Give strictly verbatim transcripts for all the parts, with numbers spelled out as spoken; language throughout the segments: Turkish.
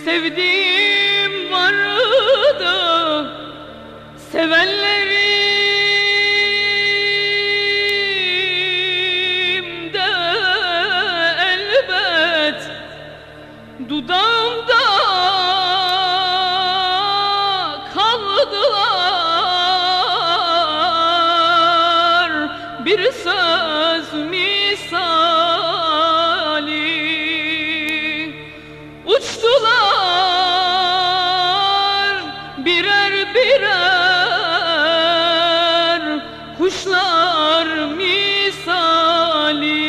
Sevdiğim vardı, sevenlerim de elbet dudağımda kaldılar, bir söz misali uçtular birer birer kuşlar misali,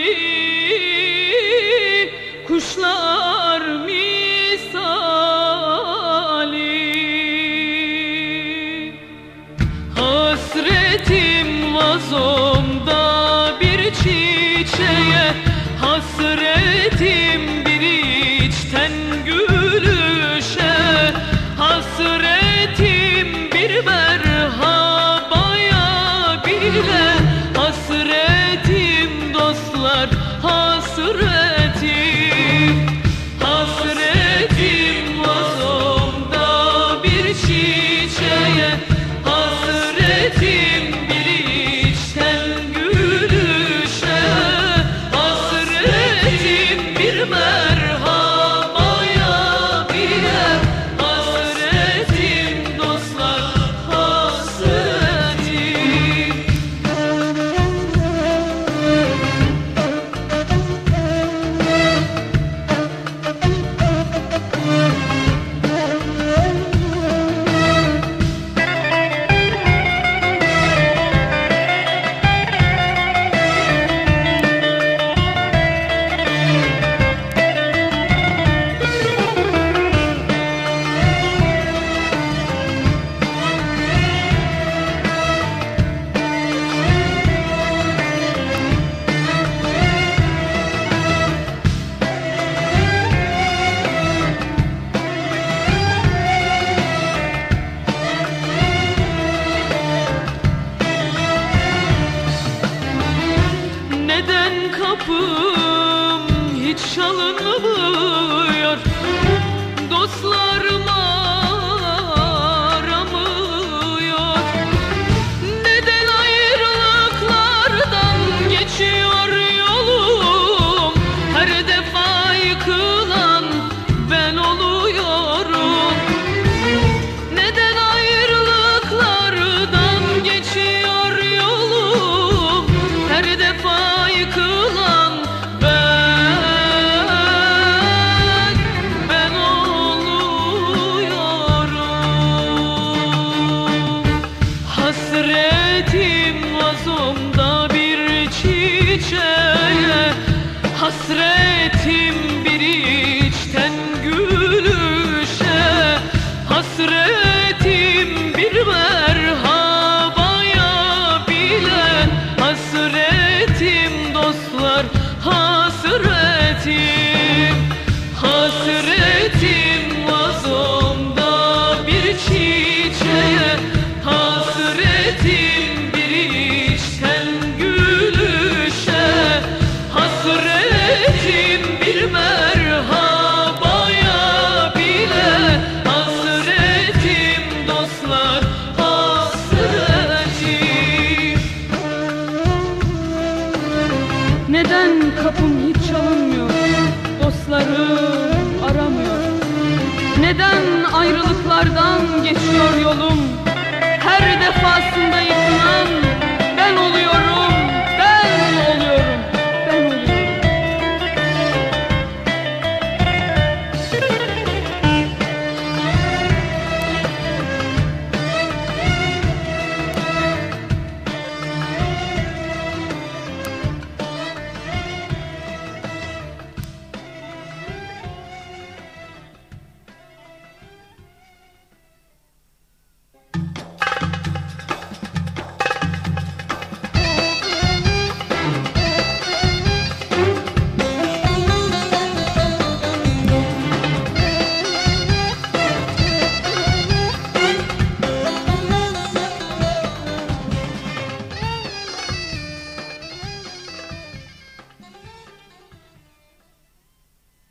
kuşlar misali. Hasretim vazomda bir çiçeğe, hasretim bir içten gülüşe, hasretim bir merhabaya bile, hasretim dostlar hasretim. Hasretim vazomda bir çiçeğe, hasretim bir içten gülüşe, hasretim bir merhabaya bile, hasretim dostlar hasretim. Neden kapım hiç çalınmıyor, dostlarım aramıyor? Neden ayrılıklardan geçiyor yolum, her defa yıkılan ben oluyorum? Neden ayrılıklardan geçiyor yolum, her defa yıkılan ben, ben oluyorum. Hasretim vazomda bir çiçeğe, hasretim bir içten gülüşe, hasretim bir merhabaya bile, hasretim dostlar hasretim. Hasretim vazomda bir çiçeğe, hasretim bir içten gülüşe, hasretim bir merhabaya bile, hasretim dostlar hasretim. Neden kapım hiç çalınmıyor, dostlarım aramıyor? Neden ayrılıklardan geçiyor yolum, her defasında yıkılan ben oluyorum?